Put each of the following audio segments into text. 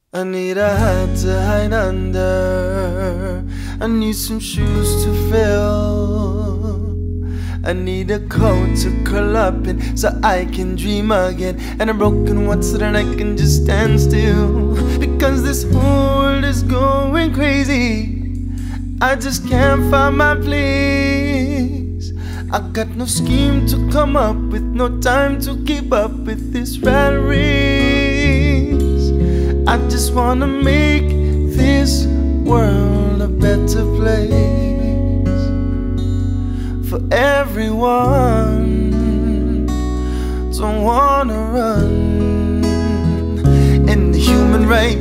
I need a hat to hide under. I need some shoes to fill. I need a coat to curl up in so I can dream again, and a broken one so that I can just stand still. Because this whole world is going crazy, I just can't find my place. I got no scheme to come up with, no time to keep up with this rat race. I just wanna make this world a better place for everyone. Don't wanna run in the human race.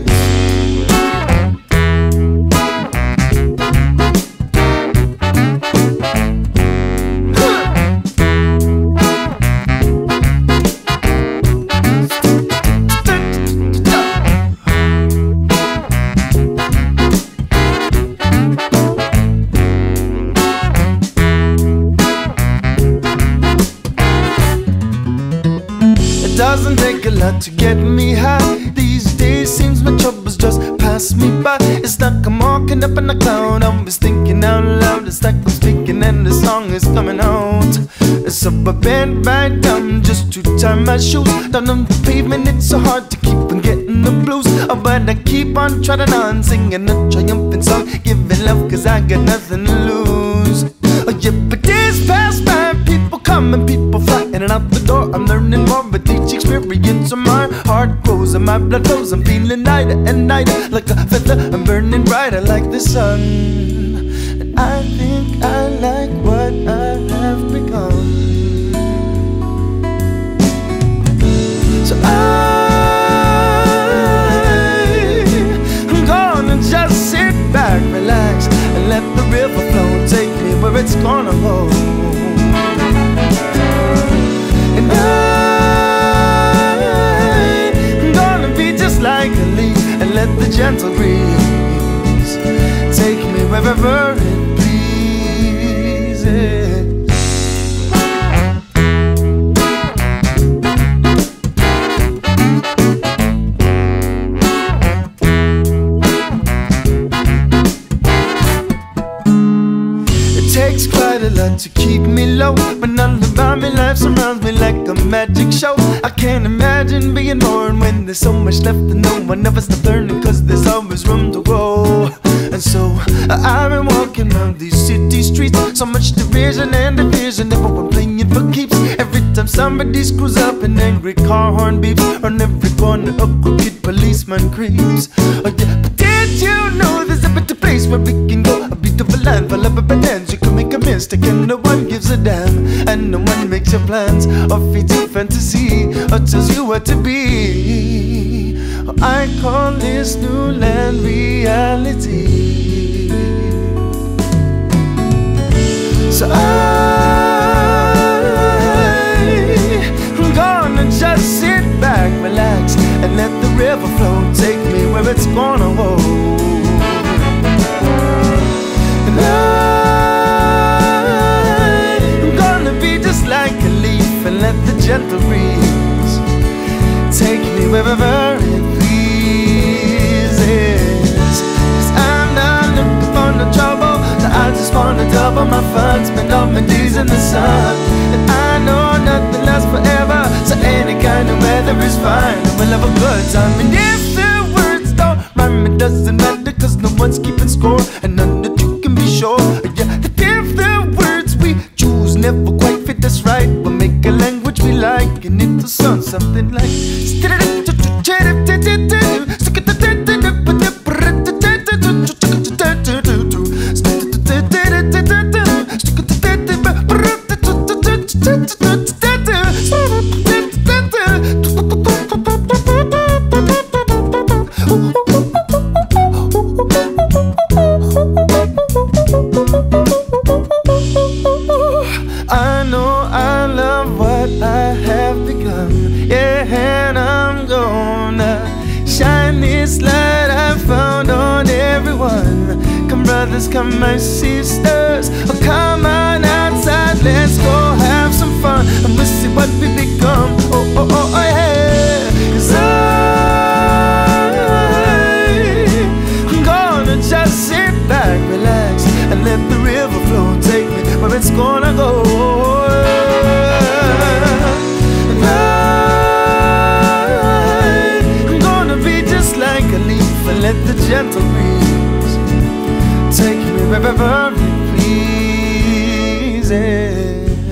It doesn't take a lot to get me high. These days seems my troubles just pass me by. It's like I'm walking up in a cloud, I'm just thinking out loud. It's like I'm speaking and the song is coming out. So I bend right down just to tie my shoes. Down on the pavement it's so hard to keep from getting the blues. Oh, but I keep on trotting on, singing a triumphant song, giving love cause I got nothing to lose. Oh yeah, but days pass by, people come and people fly in and out the door. I'm learning more with each experience, so my heart grows and my blood flows. I'm feeling lighter and lighter, like a feather. I'm burning brighter like the sun. And I think I like what I have become. So I'm gonna just sit back, relax, and let the river flow, take me where it's gonna go. And I'm gonna be just like a leaf and let the gentle breeze take me wherever it pleases. Takes quite a lot to keep me low, but all about me life surrounds me like a magic show. I can't imagine being born when there's so much left to know. I never stop learning cause there's always room to grow. And so I've been walking around these city streets, so much derision and division, everyone playing for keeps. Every time somebody screws up, an angry car horn beeps. On every corner a crooked policeman creeps. Oh yeah, but did you know there's a better place where we can go? A beautiful land full of bananas. You can make a mistake and no one gives a damn, and no one makes your plans or feeds your fantasy or tells you what to be. Oh, I call this new land reality. So I'm gonna just sit back, relax, and let the river flow, take me where it's gonna go. And I'm gonna be just like a leaf and let the gentle breeze take me wherever it pleases. Cause I'm not looking for no trouble, so I just wanna double my fun, spend all my days in the sun. And I know nothing lasts forever, so any kind of weather is fine, and we'll have a good time. And if the words don't rhyme, it doesn't matter, cause no one's keeping score, and none that you can be sure. Yeah, that if the words we choose never quite fit us right, we'll make a language we like, and it'll sound something like I know I love what I have become, yeah, and I'm gonna shine this light I found on everyone. Come brothers, come my sisters, oh come on outside, let's go have some fun, and we'll see what we become. Oh, oh, oh, oh yeah. 'Cause I let the gentle breeze take me wherever it pleases.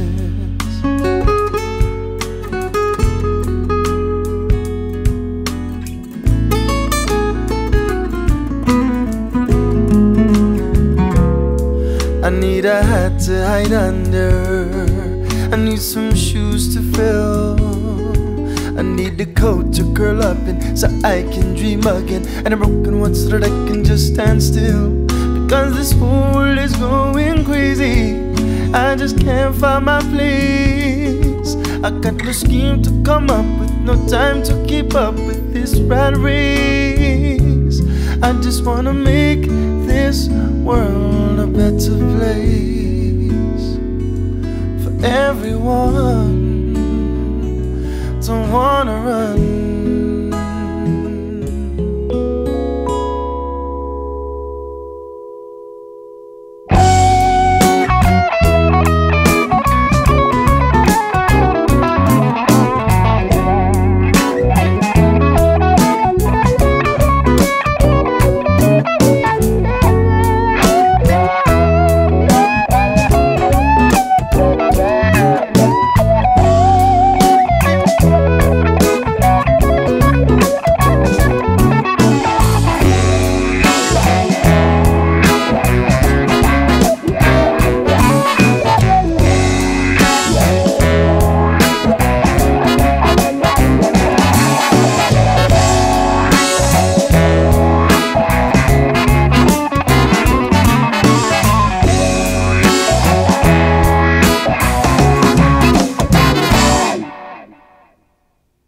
I need a hat to hide under, I need some shoes to fill, I need a coat to curl up in so I can dream again, and a broken one so that I can just stand still. Because this whole world is going crazy, I just can't find my place. I got no scheme to come up with, no time to keep up with this rat race. I just wanna make this world a better place for everyone. Don't wanna run